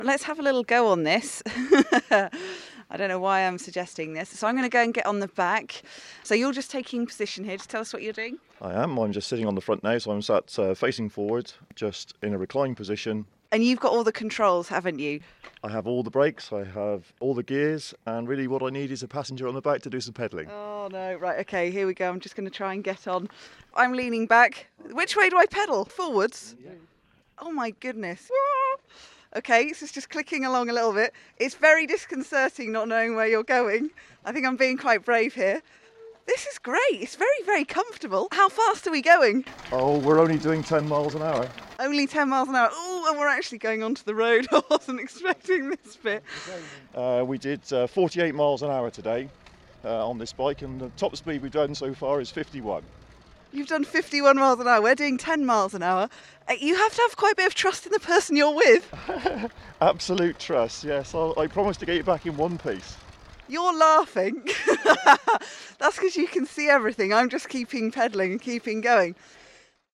Let's have a little go on this. I don't know why I'm suggesting this. So I'm going to go and get on the back. So you're just taking position here. Just tell us what you're doing. I am. I'm just sitting on the front now, so I'm sat facing forward, just in a reclined position. And you've got all the controls, haven't you? I have all the brakes, I have all the gears, and really what I need is a passenger on the back to do some pedalling. Oh no, right, okay, here we go. I'm just going to try and get on. I'm leaning back. Which way do I pedal? Forwards? Yeah. Oh my goodness. Okay, so it's just clicking along a little bit. It's very disconcerting not knowing where you're going. I think I'm being quite brave here. This is great. It's very, very comfortable. How fast are we going? Oh, we're only doing 10 miles an hour. Only 10 miles an hour. Oh, and we're actually going onto the road. I wasn't expecting this bit. We did 48 miles an hour today on this bike, and the top speed we've done so far is 51. You've done 51 miles an hour. We're doing 10 miles an hour. You have to have quite a bit of trust in the person you're with. Absolute trust, yes. I promise to get you back in one piece. You're laughing. That's because you can see everything. I'm just keeping pedalling and keeping going.